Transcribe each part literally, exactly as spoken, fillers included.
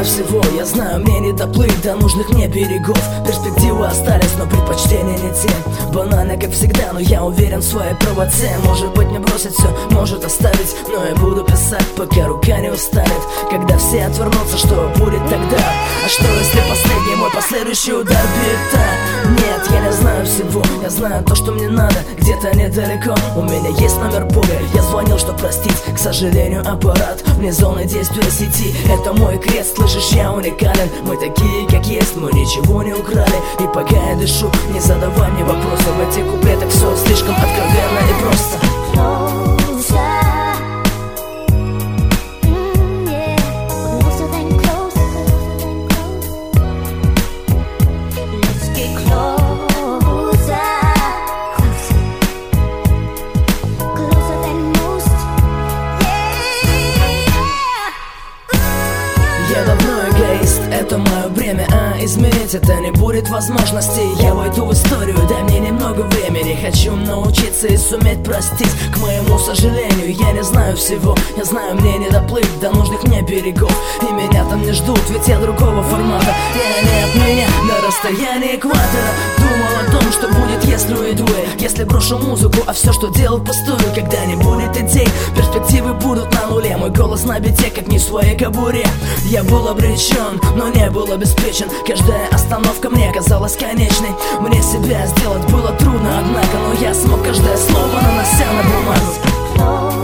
всего, я знаю, мне не доплыть до нужных мне берегов. Перспективы остались, но предпочтения не те. Банально, как всегда, но я уверен в своей правоте. Может быть, мне бросить все, может оставить, но я буду писать, пока рука не устанет. Когда все отвернутся, что будет тогда? А что, если последний мой последующий удар бита? Нет, я не знаю всего, я знаю то, что мне надо, где-то недалеко. У меня есть номер Бога, я звонил, что простить. К сожалению, аппарат вне зоны действия сети. Это мой крест, слышишь, я уникален. Мы такие, как есть, мы ничего не украли. И пока я дышу, не задавай мне вопросов. В этих куплетах все слишком откровенно и просто. Я давно эгоист, это мое бремя, а изменить это не будет возможности. Я войду в историю, дай мне немного времени. Хочу научиться и суметь простить. К моему сожалению, я не знаю всего. Я знаю, мне не доплыть до нужных мне берегов. И меня там не ждут, ведь я другого формата. И они от меня на расстоянии экватора. Думал о том, что будет, если уйду я, если брошу музыку, а все, что делал, пустую. Когда не будет идей, перспективы будут на нуле. Мой голос на бите, как не в своей кобуре. Я был обречен, но не был обеспечен. Каждая остановка мне казалась конечной. Мне себя сделать было трудно, однако, но я смог каждое слово, нанося на бумагу.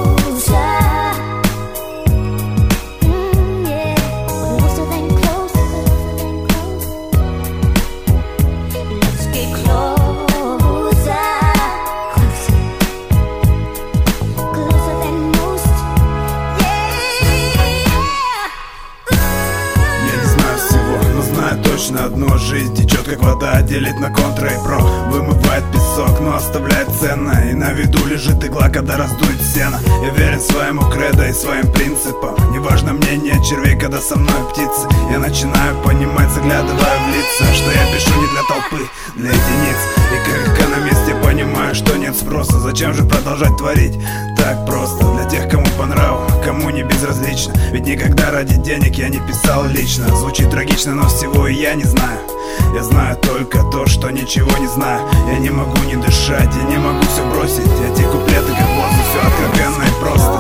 Точно одну жизнь течет, как вода, делит на контра и про. Вымывает песок, но оставляет ценно. И на виду лежит игла, когда раздует сено. Я верен своему кредо и своим принципам. Неважно мнение червей, когда со мной птицы. Я начинаю понимать, заглядывая в лица, что я пишу не для толпы, для единиц. И как экономист я понимаю, что нет спроса. Зачем же продолжать творить так просто? Для тех, кому по нраву, кому не безразлично. Ведь никогда ради денег я не писал лично. Звучит трагично, но всего и я не знаю. Я знаю только то, что ничего не знаю. Я не могу не дышать, я не могу все бросить. Эти куплеты как воздух, все откровенно и просто.